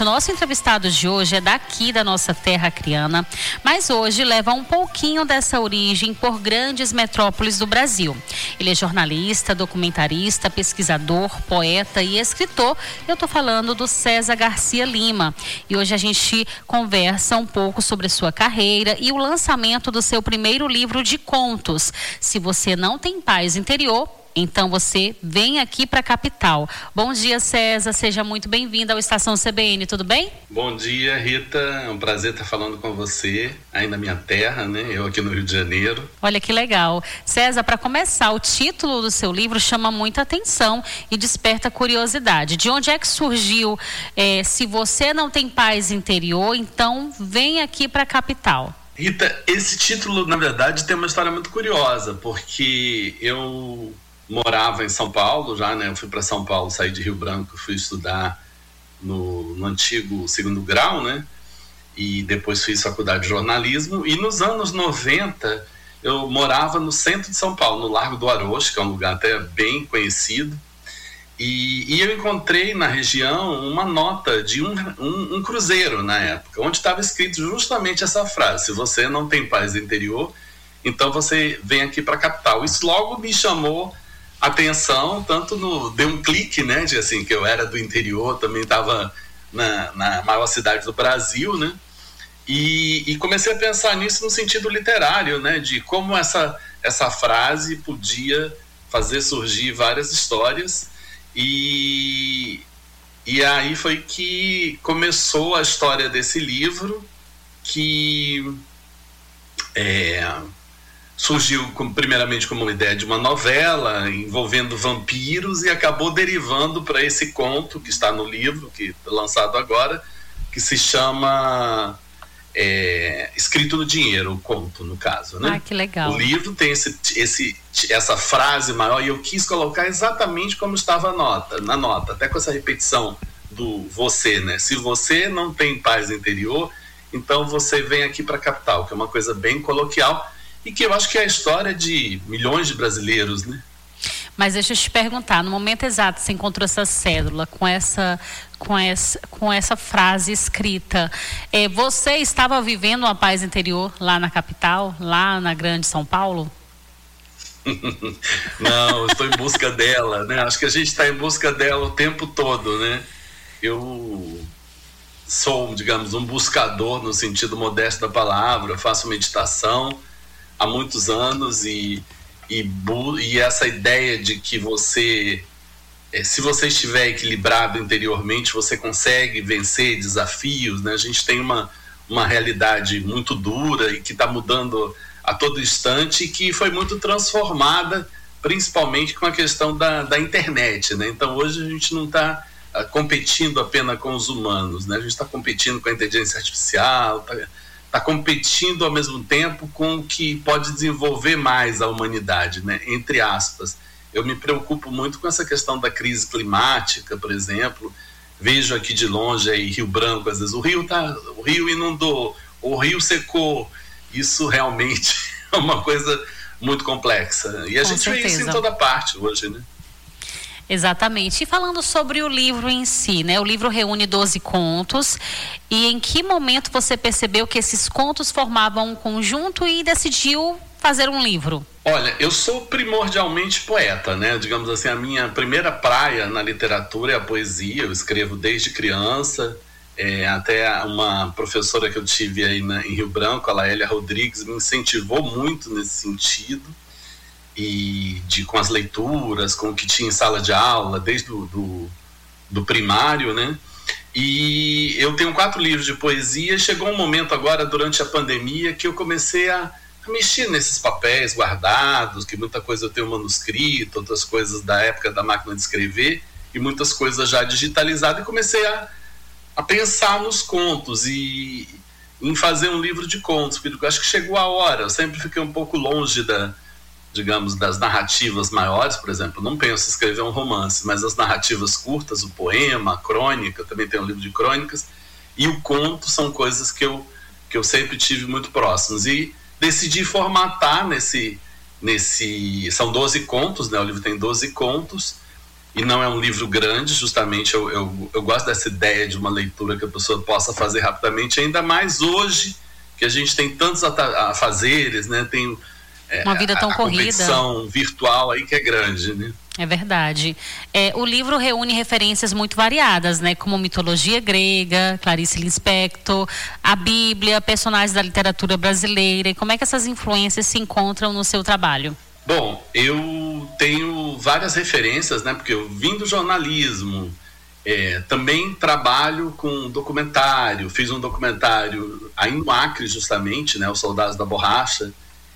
O nosso entrevistado de hoje é daqui da nossa terra acreana, mas hoje leva um pouquinho dessa origem por grandes metrópoles do Brasil. Ele é jornalista, documentarista, pesquisador, poeta e escritor. Eu estou falando do César Garcia Lima. E hoje a gente conversa um pouco sobre sua carreira e o lançamento do seu primeiro livro de contos. Se você não tem paz interior, então você vem aqui para a capital. Bom dia, César, seja muito bem-vindo ao Estação CBN, tudo bem? Bom dia, Rita, é um prazer estar falando com você, aí na minha terra, né? Eu aqui no Rio de Janeiro. Olha que legal. César, para começar, o título do seu livro chama muita atenção e desperta curiosidade. De onde é que surgiu, se você não tem paz interior, então vem aqui para a capital? Rita, esse título, na verdade, tem uma história muito curiosa, porque eu morava em São Paulo já, né? Eu fui para São Paulo, saí de Rio Branco, fui estudar no antigo segundo grau, né? E depois fiz faculdade de jornalismo. E nos anos 90, eu morava no centro de São Paulo, no Largo do Arocho, que é um lugar até bem conhecido. E eu encontrei na região uma nota de um cruzeiro na época, onde estava escrito justamente essa frase: se você não tem paz interior, então você vem aqui para a capital. Isso logo me chamou atenção, deu um clique, né, de assim, que eu era do interior, também estava na maior cidade do Brasil, né, e comecei a pensar nisso no sentido literário, né, de como essa frase podia fazer surgir várias histórias, e aí foi que começou a história desse livro, que surgiu primeiramente como uma ideia de uma novela envolvendo vampiros e acabou derivando para esse conto que está no livro, que é lançado agora, que se chama Escrito no Dinheiro, o conto, no caso, né? Ah, que legal. O livro tem essa frase maior, e eu quis colocar exatamente como estava na nota, até com essa repetição do você, né? Se você não tem paz interior, então você vem aqui para a capital, que é uma coisa bem coloquial, e que eu acho que é a história de milhões de brasileiros, né? Mas deixa eu te perguntar, no momento exato você encontrou essa cédula com essa frase escrita, você estava vivendo uma paz interior lá na capital, lá na grande São Paulo? Não, eu estou em busca dela, né? Acho que a gente está em busca dela o tempo todo, né? Eu sou, digamos, um buscador no sentido modesto da palavra, faço meditação há muitos anos e essa ideia de que você, se você estiver equilibrado interiormente, você consegue vencer desafios, né? A gente tem uma realidade muito dura e que está mudando a todo instante, e que foi muito transformada, principalmente com a questão da internet, né? Então hoje a gente não está competindo apenas com os humanos, né? A gente está competindo com a inteligência artificial, está competindo ao mesmo tempo com o que pode desenvolver mais a humanidade, né? Entre aspas. Eu me preocupo muito com essa questão da crise climática, por exemplo. Vejo aqui de longe aí Rio Branco, às vezes o rio inundou, o rio secou. Isso realmente é uma coisa muito complexa. E a gente vê isso em toda parte hoje, né? Exatamente. E falando sobre o livro em si, né? O livro reúne 12 contos. E em que momento você percebeu que esses contos formavam um conjunto e decidiu fazer um livro? Olha, eu sou primordialmente poeta, né? Digamos assim, a minha primeira praia na literatura é a poesia. Eu escrevo desde criança. Até uma professora que eu tive aí em Rio Branco, a Laélia Rodrigues, me incentivou muito nesse sentido. E com as leituras, com o que tinha em sala de aula, desde do primário, né? E eu tenho 4 livros de poesia. Chegou um momento agora, durante a pandemia, que eu comecei a mexer nesses papéis guardados, que muita coisa eu tenho manuscrito, outras coisas da época da máquina de escrever, e muitas coisas já digitalizadas, e comecei a pensar nos contos e em fazer um livro de contos, porque eu acho que chegou a hora. Eu sempre fiquei um pouco longe das narrativas maiores, por exemplo. Não penso em escrever um romance, mas as narrativas curtas, o poema, a crônica, também tem um livro de crônicas, e o conto são coisas que eu sempre tive muito próximos, e decidi formatar são 12 contos, né? O livro tem 12 contos, e não é um livro grande, justamente eu gosto dessa ideia de uma leitura que a pessoa possa fazer rapidamente, ainda mais hoje que a gente tem tantos afazeres, né? Tem uma vida tão corrida, competição virtual aí que é grande, né? É verdade. O livro reúne referências muito variadas, né? Como mitologia grega, Clarice Lispector, a Bíblia, personagens da literatura brasileira. E como é que essas influências se encontram no seu trabalho? Bom, eu tenho várias referências, né? Porque eu vim do jornalismo, também trabalho com documentário, fiz um documentário aí no Acre, justamente, né? Os Soldados da Borracha,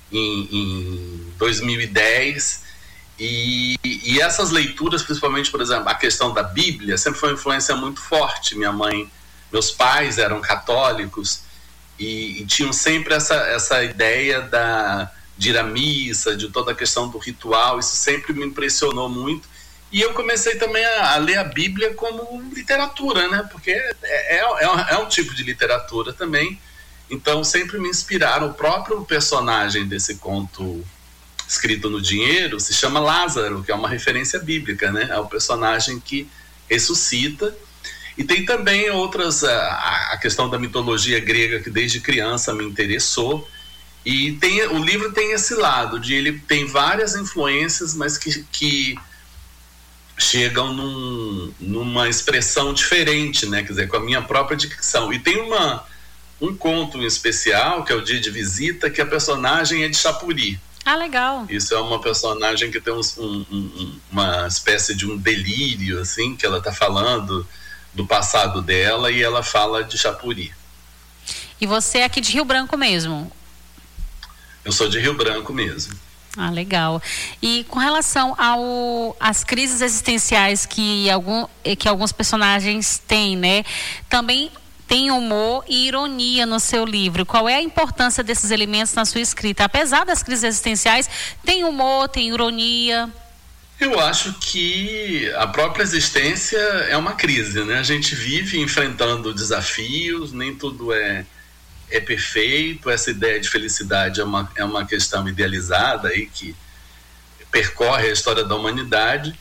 em 2010. E essas leituras, principalmente, por exemplo, a questão da Bíblia, sempre foi uma influência muito forte. Meus pais eram católicos e tinham sempre essa ideia de ir à missa, de toda a questão do ritual. Isso sempre me impressionou muito. E eu comecei também a ler a Bíblia como literatura, né? Porque é um tipo de literatura também. Então sempre me inspiraram. O próprio personagem desse conto escrito no dinheiro se chama Lázaro, que é uma referência bíblica, né? É o personagem que ressuscita. E tem também outras, a questão da mitologia grega, que desde criança me interessou. E o livro tem esse lado, de ele tem várias influências, mas que chegam numa expressão diferente, né? Quer dizer, com a minha própria dicção. E tem um conto em especial, que é o Dia de Visita, que a personagem é de Chapuri. Ah, legal. Isso é uma personagem que tem uma espécie de um delírio, assim, que ela está falando do passado dela, e ela fala de Chapuri. E você é aqui de Rio Branco mesmo? Eu sou de Rio Branco mesmo. Ah, legal. E com relação às crises existenciais que alguns personagens têm, né? Também tem humor e ironia no seu livro. Qual é a importância desses elementos na sua escrita? Apesar das crises existenciais, tem humor, tem ironia? Eu acho que a própria existência é uma crise, né? A gente vive enfrentando desafios, nem tudo é perfeito. Essa ideia de felicidade é uma questão idealizada aí que percorre a história da humanidade.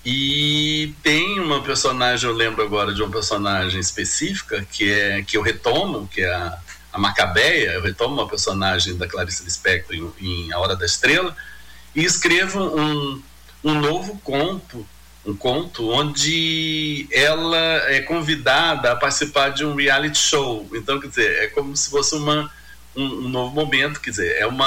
E tem uma personagem, eu lembro agora de uma personagem específica que eu retomo, que é a Macabeia. Eu retomo uma personagem da Clarice Lispector em A Hora da Estrela, e escrevo um novo conto, um conto onde ela é convidada a participar de um reality show. Então, quer dizer, é como se fosse um novo momento, quer dizer, é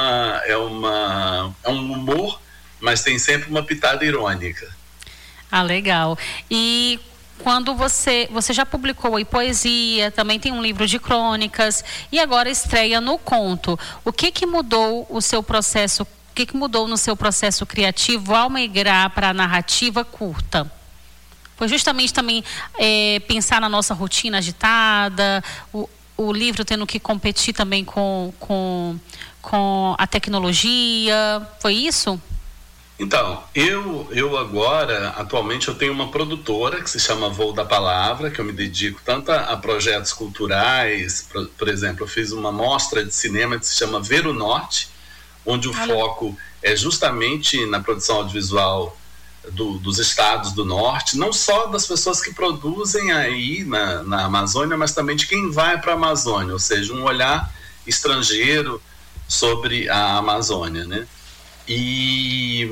um humor, mas tem sempre uma pitada irônica. Ah, legal. E quando você já publicou aí poesia, também tem um livro de crônicas e agora estreia no conto. O que mudou o seu processo? O que mudou no seu processo criativo ao migrar para a narrativa curta? Foi justamente também pensar na nossa rotina agitada, o livro tendo que competir também com a tecnologia. Foi isso? Então, eu agora, atualmente, eu tenho uma produtora que se chama Voo da Palavra, que eu me dedico tanto a projetos culturais. Por exemplo, eu fiz uma mostra de cinema que se chama Ver o Norte, onde o foco é justamente na produção audiovisual dos estados do norte, não só das pessoas que produzem aí na Amazônia, mas também de quem vai para a Amazônia, ou seja, um olhar estrangeiro sobre a Amazônia, né? E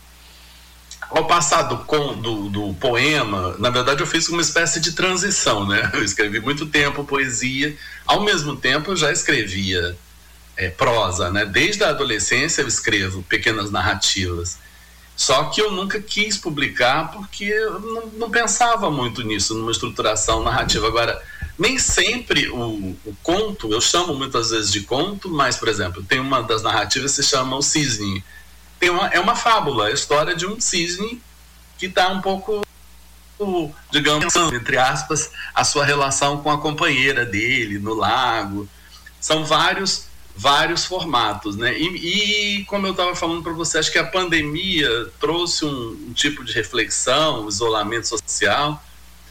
ao passar do poema, na verdade eu fiz uma espécie de transição, né? Eu escrevi muito tempo poesia, ao mesmo tempo eu já escrevia prosa, né? Desde a adolescência eu escrevo pequenas narrativas, só que eu nunca quis publicar porque eu não pensava muito nisso, numa estruturação narrativa. Agora, nem sempre o conto, eu chamo muitas vezes de conto, mas, por exemplo, tem uma das narrativas que se chama O Cisne. É uma fábula, a história de um cisne que está um pouco, digamos, entre aspas, a sua relação com a companheira dele no lago. São vários formatos, né? E como eu estava falando para você, acho que a pandemia trouxe um tipo de reflexão, um isolamento social,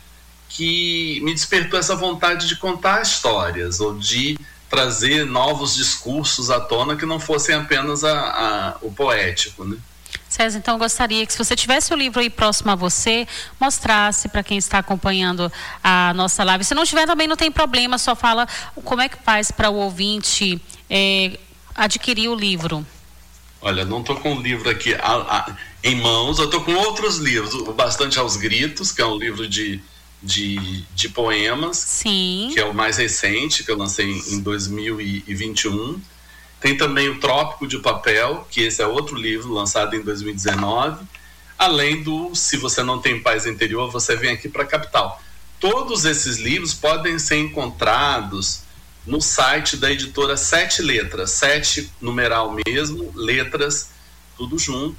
que me despertou essa vontade de contar histórias, ou de trazer novos discursos à tona que não fossem apenas o poético, né? César, então eu gostaria que, se você tivesse o livro aí próximo a você, mostrasse para quem está acompanhando a nossa live. Se não tiver, também não tem problema, só fala como é que faz para o ouvinte adquirir o livro. Olha, não estou com o livro aqui em mãos, eu estou com outros livros, o Bastante aos Gritos, que é um livro de poemas. Sim. Que é o mais recente, que eu lancei em 2021. Tem também o Trópico de Papel, que esse é outro livro lançado em 2019. Além do Se Você Não Tem Paz Interior, Você Vem Aqui para a Capital. Todos esses livros podem ser encontrados no site da editora 7 Letras, 7 numeral mesmo, letras, tudo junto,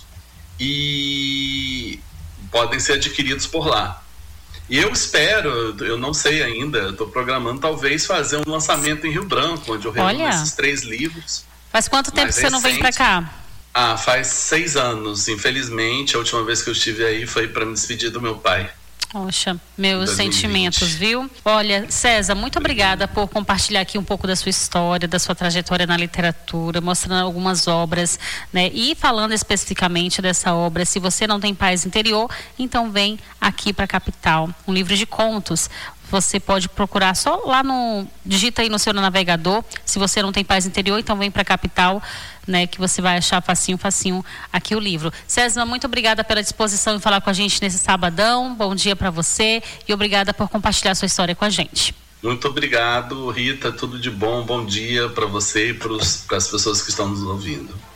e podem ser adquiridos por lá. E eu espero, eu não sei ainda, estou programando talvez fazer um lançamento em Rio Branco, onde eu reúno esses 3 livros. Faz quanto tempo que você não vem para cá? Faz 6 anos, infelizmente. A última vez que eu estive aí foi para me despedir do meu pai. Poxa, meus sentimentos, viu? Olha, César, muito obrigada por compartilhar aqui um pouco da sua história, da sua trajetória na literatura, mostrando algumas obras, né? E falando especificamente dessa obra, Se Você Não Tem Paz Interior, então vem aqui para a capital. Um livro de contos. Você pode procurar só lá digita aí no seu navegador, Se Você Não Tem Paz Interior, então vem para a capital, né, que você vai achar facinho aqui o livro. César, muito obrigada pela disposição em falar com a gente nesse sabadão. Bom dia para você e obrigada por compartilhar sua história com a gente. Muito obrigado, Rita, tudo de bom. Bom dia para você e para as pessoas que estão nos ouvindo.